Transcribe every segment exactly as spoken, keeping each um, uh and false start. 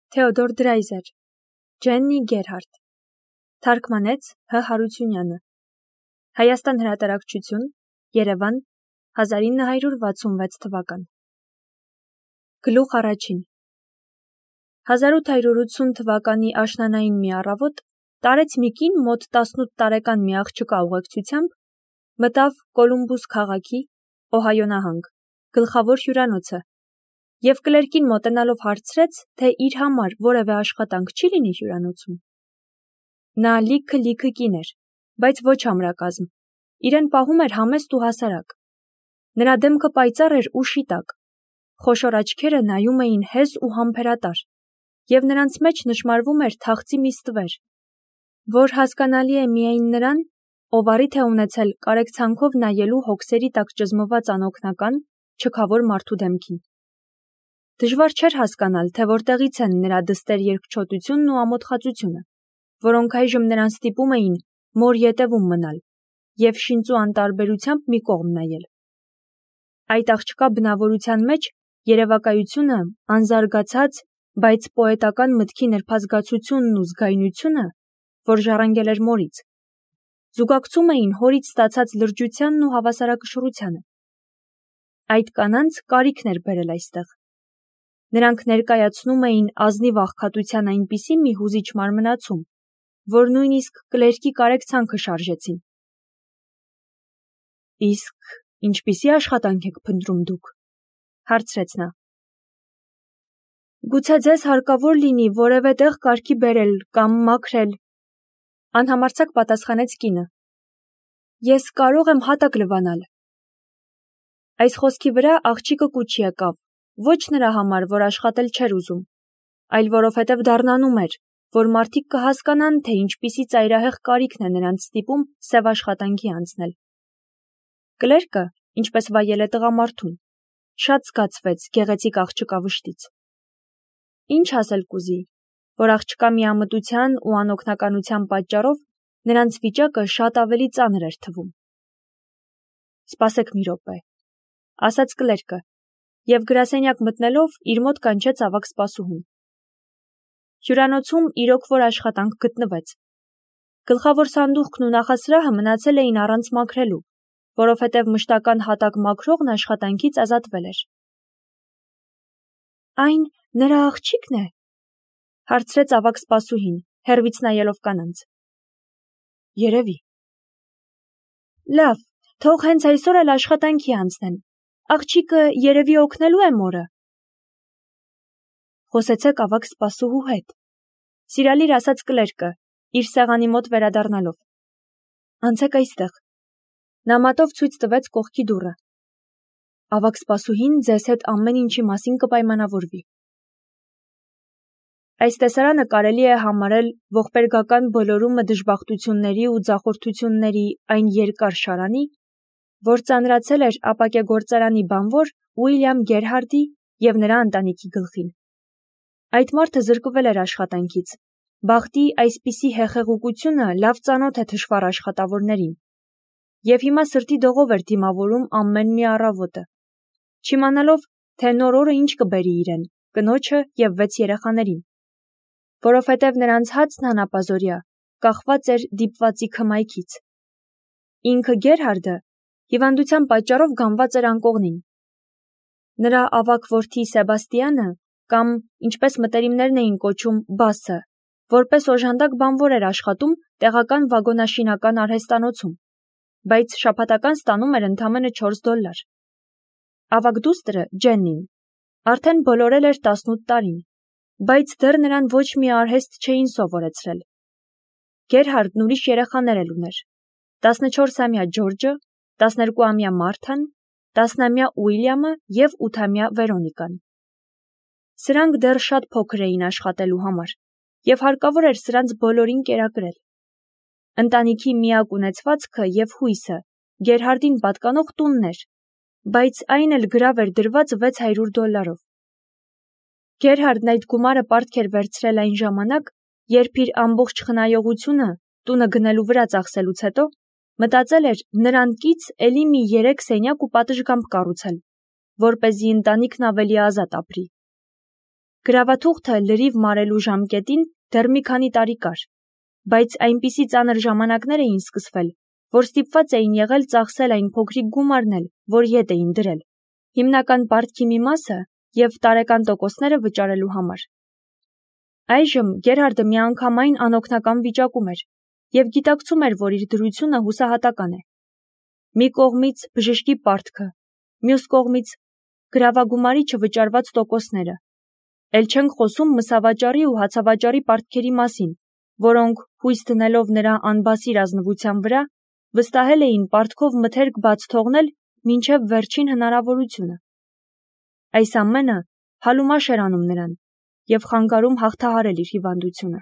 Թեոդոր Դրայզեր, Ջեննի Գերհարդ, թարգմանեց Հ. Հարությունյանը, Հայաստան հրատարակչություն, Երևան, հազար ինը հարյուր վաթսունվեց թվական։ Գլուխ առաջին։ հազար ութ հարյուր ութսուն թվականի աշնանային մի առավոտ տարեց մի կին մոտ տասնութ տարեկան մի աղջկա ուղեկցությամբ մտավ Կոլումբուս քաղաքի, Օհայո նահանգ, գլխավոր հյուրանոցը և կլերկին մոտենալով հարցրեց, թե իր համար որևէ աշխատանք չի լինի հյուրանոցում։ Նա լիքը լիքը կին էր, բայց ոչ ամրակազմ, իրեն պահում էր համեստ ու հասարակ։ Նրա դեմքը պայծառ էր ու շիտակ, խոշոր աչքերը նայում էին հեզ ու համբերատար, և նրանց մեջ նշմարվում էր թախծի մի ստվեր, որ հասկանալի է միայն նրան, ով առիթ է ունեցել կարեկցանքով նայելու հոգսերի տակ ճզմված անօգնական, չքավոր մարդու դեմքին։ Դժվար չէր հասկանալ, թե որտեղից են նրա դստեր երկչոտությունն ու ամոթխածությունը, որոնք այժմ նրան ստիպում էին մոր ետևում մնալ և շինծու անտարբերությամբ մի կողմ նայել։ Այդ աղջկա բնավորության մեջ երևակայությունը, անզարգացած, բայց պոետական մտքի նրբազգացությունն ու զգայունությունը, որ ժառանգել էր մորից, զուգակցում էին հորից ստացած լրջությանն ու հավասարակշռությանը։ Այդ կանանց կարիքն էր բերել այստեղ։ Նրանք ներկայացնում էին ազնիվ աղքատության այնպիսի մի հուզիչ մարմնացում, որ նույնիսկ կլերկի կարեկցանքը շարժեցին։ Իսկ ինչպիսի աշխատանք եք փնտրում դուք, հարցրեց նա։ Գուցե ձեզ հարկավոր լինի որևէ տեղ կարգի բերել կամ մաքրել, անհամարձակ պատասխանեց կինը։ Ես կարող եմ հատակ լվանալ։ Այս խոսքի վրա աղջիկը կուչ եկավ, ոչ նրա համար, որ աշխատել չէր ուզում, այլ որովհետև դառնանում էր, որ մարդիկ կհասկանան, թե ինչպիսի ծայրահեղ կարիքն է նրանց ստիպում սև աշխատանքի անցնել։ Կլերկը, ինչպես վայել է տղամարդուն, շատ զգացվեց գեղեցիկ աղջկա վշտից։ Ինչ ասել կուզի, որ աղջկա միամտության ու անօգնականության պատճառով նրանց վիճակը շատ ավելի ծանր էր թվում։ Սպասեք մի րոպե, ասաց կլերկը, և գրասենյակ մտնելով իր մոտ կանչեց ավագ սպասուհուն։ Հյուրանոցում իրոք որ աշխատանք գտնվեց։ Գլխավոր սանդուղքն ու նախասրահը մնացել էին առանց մաքրելու, որովհետև մշտական հատակ մաքրողն աշխատանքից ազատվել էր։ Այն նրա աղջիկն է, հարցրեց ավագ սպասուհին, հեռվից նայելով կանանց։ Երևի։ Լավ, թող հենց այսօր էլ աշխատանքի անցնեն։ Աղջիկը երևի օգնելու է մորը։ Խոսեցեք ավագ սպասուհու հետ, սիրալիր ասաց կլերկը, իր սեղանի մոտ վերադառնալով։ Անցեք այստեղ։ Նա մատով ցույց տվեց կողքի դուռը։ Ավագ սպասուհին ձեզ հետ ամեն ինչի մասին կպայմանավորվի։ Այս տեսարանը կարելի է համարել ողբերգական բոլորումը դժբախտությունների ու ձախորդությունների այն երկար շարանի, որ ծանրացել էր ապակե գործարանի բանվոր Ուիլյամ Գերհարդի և նրա ընտանիքի գլխին։ Այդ մարդը զրկվել էր աշխատանքից, բախտի այսպիսի հեղեղուկությունը լավ ծանոթ է թշվառ աշխատավորներին, և հիմա սրտի դողով էր դիմավորում ամեն մի առավոտը, չիմանալով, թե նոր օրը ինչ կբերի իրեն, կնոջը և վեց երեխաներին, որովհետև նրանց հացն հանապազօրյա կախված էր դիպվածի քմայքից։ Ինքը Գերհարդը հիվանդության պատճառով գանված էր անկողնին։ Նրա ավագ որդի Սեբաստիանը, կամ ինչպես մտերիմներն էին կոչում Բասը, որպես օժանդակ բանվոր էր աշխատում տեղական վագոնաշինական արհեստանոցում, բայց շաբաթական ստանում էր ընդամենը չորս դոլար։ Ավագ դուստրը Ջեննին արդեն բոլորել էր տասնութ տարին, բայց դեռ նրան ոչ մի արհեստ չէին սովորեցրել։ Գերհարդն ուրիշ երեխաներ էլ ուներ. տասնչորսամյա Ջորջը, տասներկուամյա Մարթան, տասնամյա Ուիլյամը և ութամյա Վերոնիկան։ Սրանք դեռ շատ փոքր էին աշխատելու համար, և հարկավոր էր սրանց բոլորին կերակրել։ Ընտանիքի միակ ունեցվածքը և հույսը Գերհարդին պատկանող տունն էր, բայց այն էլ գրավ էր դրված վեց հարյուր դոլարով։ Գերհարդն այդ գումարը պարտք էր վերցրել այն ժամանակ, երբ իր ամբողջ խնայողությունը տունը գնելու վրա ծախսելուց հետո մտածել էր նրան կից էլի մի երեք սենյակ ու պատշգամբ կառուցել, որպեսզի ընտանիքն ավելի ազատ ապրի։ Գրավաթուղթը լրիվ մարելու ժամկետին դեռ մի քանի տարի կար, բայց այնպիսի ծանր ժամանակներ էին սկսվել, որ ստիպված էին եղել ծախսել այն փոքրիկ գումարն էլ, որ ետ էին դրել, հիմնական պարտքի մի մասը և տարեկան տոկոսները վճարելու համար։ Այժմ Գերհարդը միանգամայն անօգնական վիճակում էր և գիտակցում էր, որ իր դրությունը հուսահատական է։ Մի կողմից բժշկի պարտքը, մյուս կողմից գրավագումարի չվճարված տոկոսները, էլ չենք խոսում մսավաճառի ու հացավաճառի պարտքերի մասին, որոնք, հույս դնելով նրա անբասիր ազնվության վրա, վստահել էին պարտքով մթերք բաց թողնել մինչև վերջին հնարավորությունը։ Այս ամենը հալումաշ էր անում նրան և խանգարում հաղթահարել իր հիվանդությունը։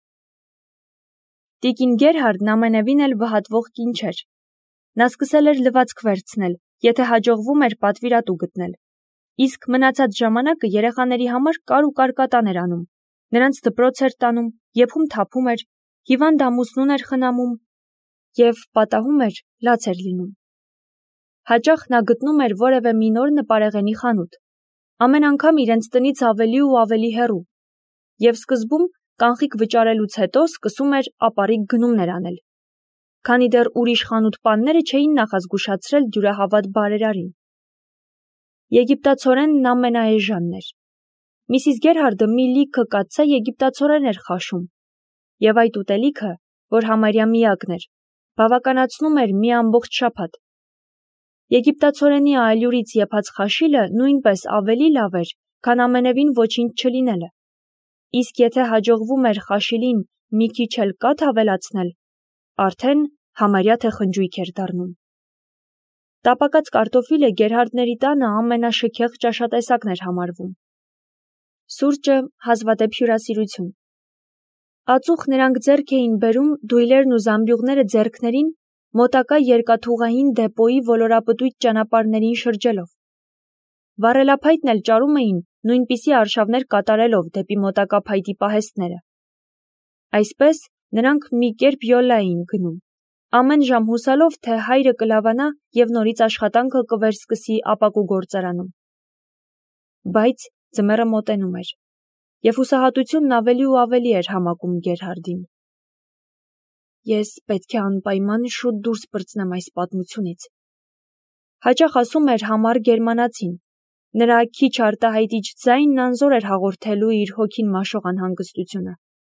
Տիկին Գերհարդն ամենևին էլ վհատվող կին չէր։ Նա սկսել էր լվացք վերցնել, եթե հաջողվում էր պատվիրատու գտնել, իսկ մնացած ժամանակը երեխաների համար կար ու կարկատան էր անում, նրանց դպրոց էր տանում, եփում թափում էր, հիվանդ ամուսնուն էր խնամում և պատահում էր լաց էր լինում։ Հաճախ նա գտնում էր որևէ մի նոր նպարեղենի խանութ, ամեն անգամ իրենց տնից ավելի ու ավելի հեռու, և սկզբում կանխիկ վճարելուց հետո սկսում էր ապառիկ գնումներ անել, քանի դեռ ուրիշ խանութպանները չէին նախազգուշացրել դյուրահավատ բարերարին։ Եգիպտացորենն ամենաէժանն էր։ Միսիս Գերհարդը մի լիքը կաթսա եգիպտացորեն էր խաշում, և այդ ուտելիքը, որ համարյա միակն էր, բավականացնում էր մի ամբողջ շաբաթ։ Եգիպտացորենի ալյուրից եփած խաշիլը նույնպես ավելի լավ էր, քան ամենևին ոչինչ չլինելը, իսկ եթե հաջողվում էր խաշիլին մի քիչ էլ կաթ ավելացնել, արդեն համարյա թե խնջույք էր դառնում։ Տապակած կարտոֆիլը Գերհարդների տանը ամենաշքեղ ճաշատեսակն էր համարվում։ Սուրճը հազվադեպ հյուրասիրություն։ Ածուխ նրանք ձեռք էին բերում դույլերն ու զամբյուղները ձեռքներին մոտակա երկաթուղային դեպոյի ոլորապտույտ ճանապարհներին շրջելով։ Վառելափայտն էլ ճարում էին նույնպիսի արշավներ կատարելով դեպի մոտակա փայտի պահեստները։ Այսպես նրանք մի կերպ յոլա էին գնում, ամեն ժամ հուսալով, թե հայրը կլավանա և նորից աշխատանքը կվերսկսի ապակու գործարանում։ Բայց ձմեռը մոտենում էր, և հուսահատությունն ավելի ու ավելի էր համակում Գերհարդին։ Ես պետք է անպայման շուտ դուրս պրծնեմ այս պատմությունից, հաճախ ասում էր համառ գերմանացին, նրա քիչ արտահայտիչ ձայնն անզոր էր հաղորդելու իր հոգին մաշող անհանգստությունը։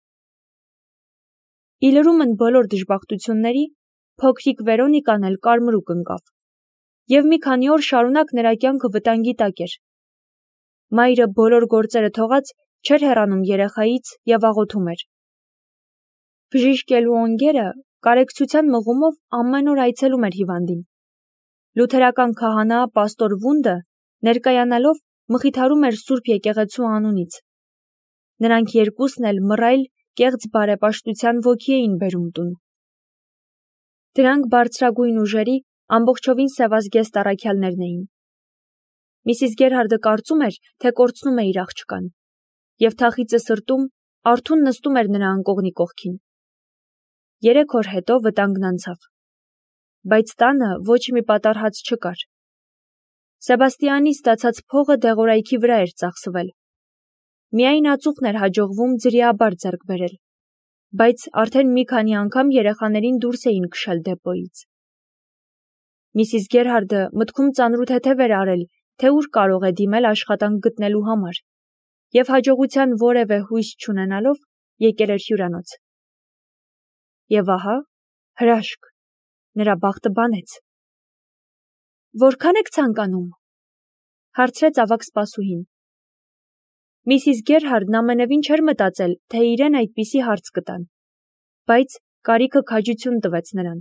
Ի լրումն բոլոր դժբախտությունների, փոքրիկ Վերոնիկան էլ կարմրուկ ընկավ, և մի քանի օր շարունակ նրա կյանքը վտանգի տակ էր։ Մայրը բոլոր գործերը թողած չէր հեռանում երեխայից և աղոթում էր։ Բժիշկ Էլուոնգերը կարեկցության մղումով ամեն օր այցելում էր հիվանդին։ Լութերական քահանա պաստոր Վունդը ներկայանալով մխիթարում էր Սուրբ եկեղեցու անունից։ Նրանք երկուսն էլ մռայլ, կեղծ բարեպաշտության ոգի էին բերում տուն։ Դրանք բարձրագույն ուժերի ամբողջովին սևազգեստ առաքյալներն էին։ Միսիս Գերհարդը կարծում էր, թե կորցնում է իր աղջկան, և թախիծը սրտում արթուն նստում էր նրա անկողնի կողքին։ Երեք օր հետո վտանգն անցավ, բայց տանը ոչ մի պատառհաց չկար։ Սեբաստիանի ստացած փողը դեղորայքի վրա էր ծախսվել։ Միայն ածուխն էր հաջողվում ձրիաբար ձեռք բերել, բայց արդեն մի քանի անգամ երեխաներին դուրս էին քշել դեպոյից։ Միսիս Գերհարդը մտքում ծանրութեթև էր արել, թե ուր կարող է դիմել աշխատանք գտնելու համար, և հաջողության որևէ հույս չունենալով եկել էր հյուրանոց։ Եվ ահա, հրաշք, նրա բախտը բանեց։ Որքան եք ցանկանում, հարցրեց ավագ սպասուհին։ Միսիս Գերհարդն ամենևին չէր մտածել, թե իրեն այդպիսի հարց կտան, բայց կարիքը քաջություն տվեց նրան։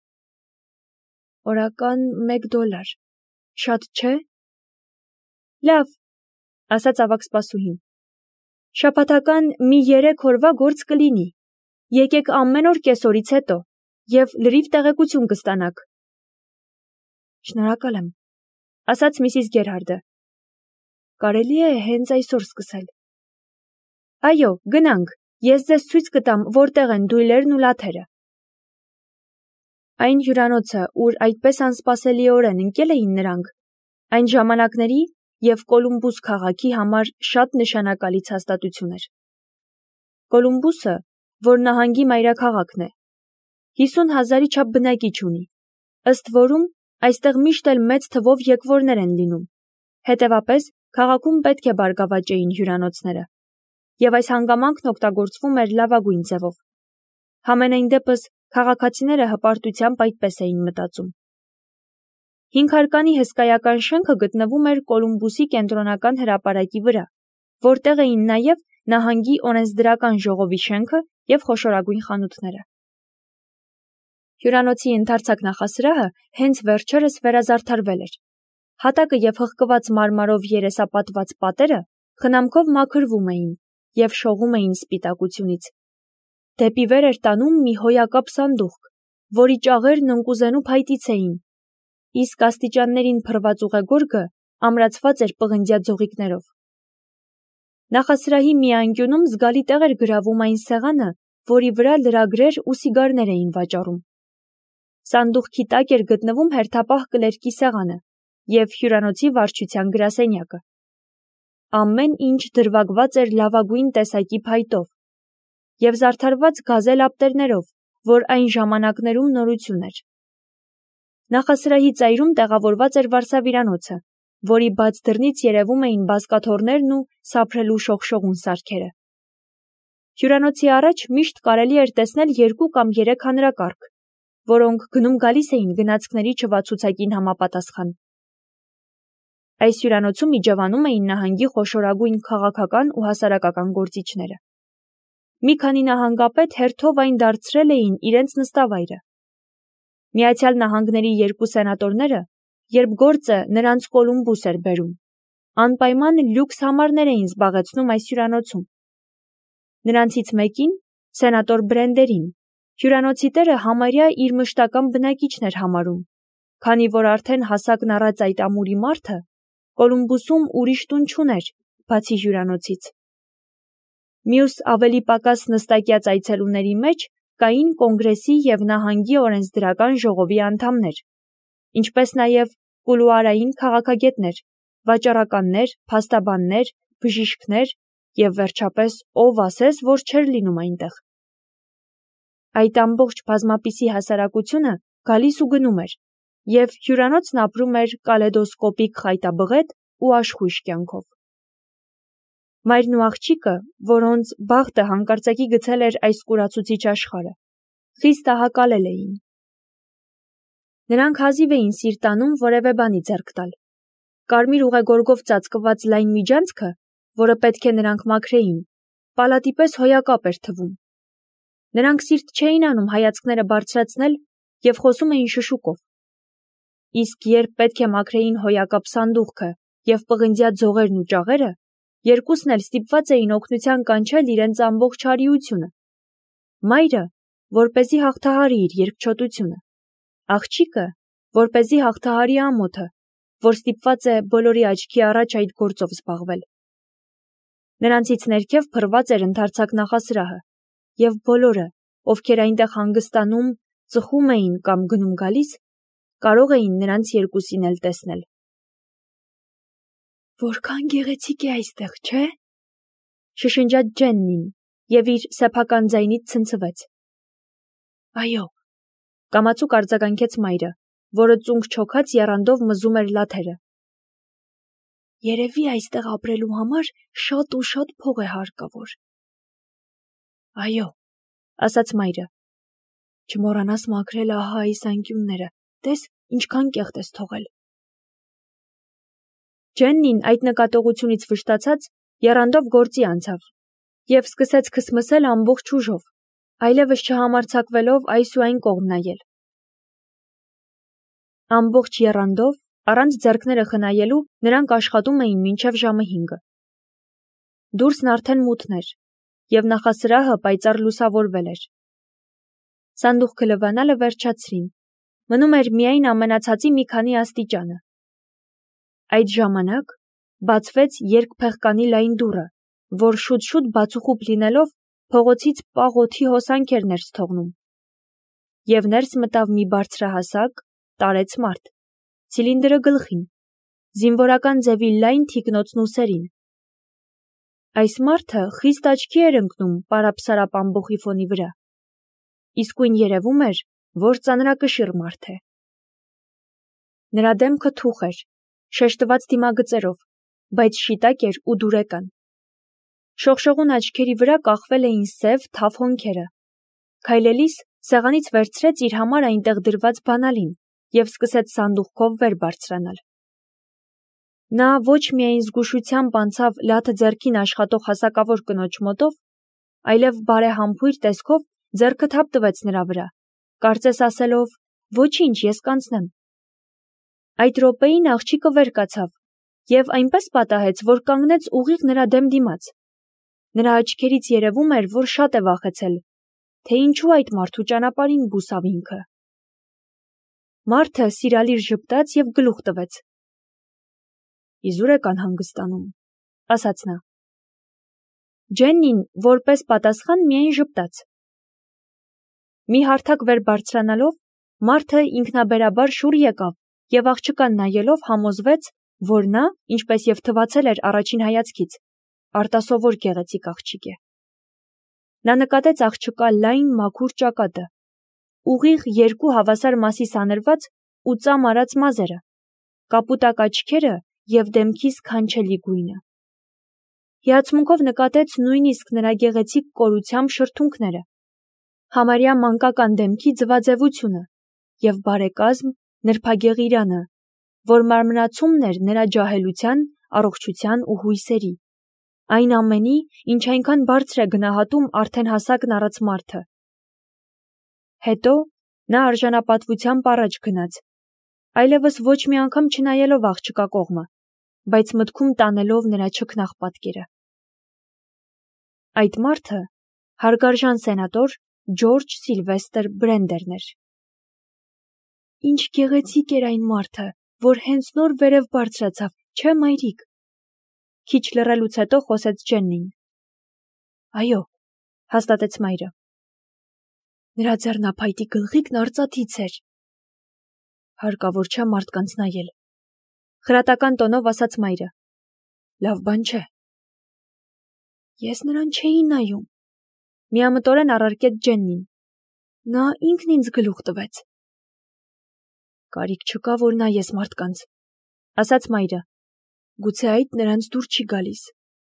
Օրական մեկ դոլար, շատ չէ՞։ Լավ, ասաց ավագ սպասուհին։ Շաբաթական մի երեք օրվա գործ կլինի։ Եկեք ամեն օր կեսօրից հետո, և լրիվ տեղեկություն կստանաք։ Շնորհակալ եմ, ասաց միսիս Գերհարդը։ Կարելի է հենց այսօր սկսել։ Այո, գնանք, ես ձեզ ցույց կտամ, որտեղ են դույլերն ու լաթերը։ Այն հյուրանոցը, ուր այդպես անսպասելիորեն ընկել էին նրանք, այն ժամանակների և Կոլումբուս քաղաքի համար շատ նշանակալից հաստատություն էր։ Կոլումբուսը, որ նահանգի մայրաքաղաքն է, հիսուն հազարի չափ բնակիչ ունի, ըստ որում այստեղ միշտ էլ մեծ թվով եկվորներ են լինում, հետևապես քաղաքում պետք է բարգավաճեին հյուրանոցները, և այս հանգամանքն օգտագործվում էր լավագույն ձևով։ Համենայն դեպս քաղաքացիները հպարտությամբ այդպես էին մտածում։ Հինգհարկանի հսկայական շենքը գտնվում էր Կոլումբուսի կենտրոնական հրապարակի վրա, որտեղ էին նաև նահանգի օրենսդրական ժողովի շենքը և խոշորագույն խանութները։ Հյուրանոցի ընդարձակ նախասրահը հենց վերջերս վերազարդարվել էր։ Հատակը և հղկված մարմարով երեսապատված պատերը խնամքով մաքրվում էին և շողում էին սպիտակությունից։ Դեպի վեր էր տանում մի հոյակապ սանդուղք, որի ճաղերն ընկուզենու փայտից էին, իսկ աստիճաններին փռված ուղեգորգը ամրացված էր պղնձյա ձողիկներով։ Նախասրահի մի անկյունում զգալի տեղ էր գրավում այն սեղանը, որի վրա լրագրեր ու սիգարներ էին վաճառում։ Սանդուղքի տակ էր գտնվում հերթապահ կլերկի սեղանը և հյուրանոցի վարչության գրասենյակը։ Ամեն ինչ դրվագված էր լավագույն տեսակի փայտով և զարդարված գազե լապտերներով, որ այն ժամանակներում նորություն էր։ Նախասրահի ծայրում տեղավորված էր վարսավիրանոցը, որի բաց դռնից երևում էին բազկաթոռներն ու սափրելու շողշողուն սարքերը։ Հյուրանոցի առաջ միշտ կարելի էր տեսնել երկու կամ երեք հանրակարգ, որոնք գնում-գալիս էին գնացքների չվացուցակին համապատասխան։ Այս հյուրանոցում իջևանում էին նահանգի խոշորագույն քաղաքական ու հասարակական գործիչները։ Մի քանի նահանգապետ հերթով այն դարձրել էին իրենց նստավայրը։ Միացյալ Նահանգների երկու սենատորները, երբ գործը նրանց Կոլումբուս էր բերում, անպայման լյուքս համարներ էին զբաղեցնում այս հյուրանոցում։ Նրանցից մեկին, սենատոր Բրենդերին, հյուրանոցի տերը համարյա իր մշտական բնակիչն էր համարում, քանի որ արդեն հասակն առած այդ ամուրի մարդը Կոլումբուսում ուրիշ տուն չուներ, բացի հյուրանոցից։ Մյուս ավելի պակաս նստակյաց այցելուների մեջ կային կոնգրեսի և նահանգի օրենսդրական ժողովի անդամներ, ինչպես նաև կուլուարային քաղաքագետներ, վաճառականներ, փաստաբաններ, բժիշկներ և վերջապես ով ասես, որ չէր լինում այնտեղ։ Այդ ամբողջ բազմապիսի հասարակությունը գալիս ու գնում էր, և հյուրանոցն ապրում էր կալեդոսկոպիկ խայտաբղետ ու աշխույժ կյանքով։ Մայրն ու աղջիկը, որոնց բախտը հանկարծակի գցել էր այս կուրացուցիչ աշխարհը, խիստ ահակալել էին։ Նրանք հազիվ էին սիրտ անում որևէ բանի ձեռք տալ։ Կարմիր ուղեգորգով ծածկված լայն միջանցքը, որը պետք է նրանք մաքրեին, պալատի պես հոյակապ էր թվում։ Նրանք սիրտ չէին անում հայացքները բարձրացնել և խոսում էին շշուկով։ Իսկ երբ պետք է մաքրեին հոյակապ սանդուղքը և պղնձյա ձողերն ու ճաղերը, երկուսն էլ ստիպված էին օգնության կանչել իրենց ամբողջ հարիությունը։ Մայրը, որպեսզի հաղթահարի իր երկչոտությունը, աղջիկը, որպեսզի հաղթահարի ամոթը, որ ստիպված է բոլորի աչքի առաջ այդ գործով զբաղվել։ Նրանցից ներքև փռված էր ընդարձակ նախասրահը, և բոլորը, ովքեր այնտեղ հանգստանում, ծխում էին կամ գնում-գալիս, կարող էին նրանց երկուսին էլ տեսնել։ «Որքան գեղեցիկ է այստեղ, չէ՞», շշնջաց Ջեննին և իր սեփական ձայնից ցնցվեց։ «Այո», կամացուկ արձագանքեց մայրը, որը ծունկ չոքած եռանդով մզում էր լաթերը։ «Երևի այստեղ ապրելու համար շատ ու շատ փող է հարկավոր»։ «Այո», ասաց մայրը, «չմոռանաս մաքրել ահա այս անկյունները, տես, ինչքան կեղտ ես թողել»։ Ջեննին այդ նկատողությունից վշտացած եռանդով գործի անցավ և սկսեց քսմսել ամբողջ ուժով, այլևս չհամարձակվելով այս ու այն կողմ նայել։ Ամբողջ եռանդով, առանց ձեռքները խնայելու, նրանք աշխատում էին մինչև ժամը հինգը։ Դուրսն արդեն մութն էր, և նախասրահը պայծառ լուսավորվել էր։ Սանդուղքը լվանալը վերջացրին, մնում էր միայն ամենացածի մի քանի աստիճանը։ Այդ ժամանակ բացվեց երկփեղկանի լայն դուռը, որ շուտ-շուտ բացուխուպ լինելով փողոցից պաղ օդի հոսանք էր ներս թողնում, և ներս մտավ մի բարձրահասակ, տարեց մարդ, ցիլինդրը գլխին, զինվորական ձևի լայն թիկնոցն ուսերին։ Այս մարդը խիստ աչքի էր ընկնում պարապսարապ ամբոխի ֆոնի վրա։ Իսկույն երևում էր, որ ծանրակշիռ մարդ է։ Նրա դեմքը թուխ էր, շեշտված դիմագծերով, բայց շիտակ էր ու դուրեկան։ Շողշողուն աչքերի վրա կախվել էին սև, թավ հոնքերը։ Քայլելիս սեղանից վերցրեց իր համար այնտեղ դրված բանալին և սկսեց սանդուղքով վեր բարձրանալ։ Նա ոչ միայն զգուշությամբ անցավ լաթը ձեռքին աշխատող հասակավոր կնոջ մոտով, այլև բարեհամբույր տեսքով ձեռքը թափ տվեց նրա վրա, կարծես ասելով. «Ոչինչ, ես կանցնեմ»։ Այդ րոպեին աղջիկը վեր կացավ և այնպես պատահեց, որ կանգնեց ուղիղ նրա դեմ դիմաց։ Նրա աչքերից երևում էր, որ շատ է վախեցել, թե ինչու այդ մարդու ճանապարհին բուսավ ինքը։ Մարդը սիրալիր ժպտաց և գլուխ տվեց։ «Իզուր եք անհանգստանում», ասաց նա։ Ջեննին որպես պատասխան միայն ժպտաց։ Մի հարթակ վեր բարձրանալով, մարդը ինքնաբերաբար շուռ եկավ և աղջկան նայելով համոզվեց, որ նա, ինչպես և թվացել էր առաջին հայացքից, արտասովոր գեղեցիկ աղջիկ է։ Նա նկատեց աղջկա լայն, մաքուր ճակատը, ուղիղ երկու հավասար մասի սանրված ու ծամ արած մազերը, կապուտակ աչքերը և դեմքի սքանչելի գույնը։ Հիացմունքով նկատեց նույնիսկ նրա գեղեցիկ կորությամբ շրթունքները, համարյա մանկական դեմքի ձվաձևությունը և բարեկազմ, նրբագեղ իրանը, որ մարմնացումն էր նրա ջահելության, առողջության ու հույսերի, այն ամենի, ինչ այնքան բարձր է գնահատում արդեն հասակն առած մարդը։ Հետո նա արժանապատվությամբ առաջ գնաց, այլևս ոչ մի անգամ չնայելով աղջկա կողմը, բայց մտքում տանելով նրա չքնաղ պատկերը։ Այդ մարդը հարգարժան սենատոր Ջորջ Սիլվեստր Բրենդերն էր։ Ինչ գեղեցիկ էր այն մարդը, որ հենց նոր վերև բարձրացավ, չէ՞ մայրիկ։ Քիչ լռելուց հետո խոսեց Ջեննին։ Այո, հաստատեց մայրը։ Նրա ձեռնափայտի գլխիկն արծաթից էր։ Հարկավոր չէ մարդկանց նայել, խրատական տոնով ասաց մայրը։ Լավ բան չէ։ Ես նրան չէի նայում, միամտորեն առարկեց Ջեննին։ Նա ինքն ինձ գլուխ տվեց։ Կարիք չկա, որ նայես մարդկանց, ասաց մայրը։ Գուցե այդ նրանց դուր չի գալիս։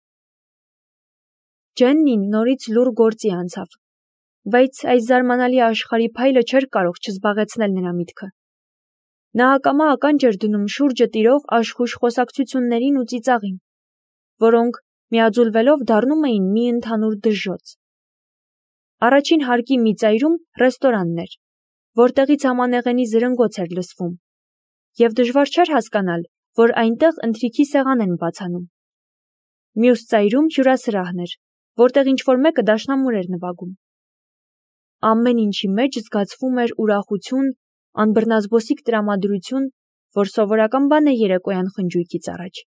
Ջեննին նորից լուռ գործի անցավ, բայց այս զարմանալի աշխարհի փայլը չէր կարող չզբաղեցնել նրա միտքը։ Նա ակամա ականջ էր դնում շուրջը տիրող աշխույժ խոսակցություններին ու ծիծաղին, որոնք միաձուլվելով դառնում էին մի ընդհանուր դժոխք։ Առաջին հարկի մի ծայրում ռեստորանն էր, որտեղից համանեղենի զրնգոց էր լսվում, և դժվար չէր հասկանալ, որ այնտեղ ընթրիքի սեղան են բացանում։ Մյուս ծայրում հյուրասրահն էր, որտեղ ինչ-որ մեկը դաշնամուր էր նվագում։ Ամեն ինչի մեջ զգացվում էր ուրախություն, անբռնազբոսիկ տրամադրություն, որ սովորական բան է երեկոյան խնջույքից առաջ։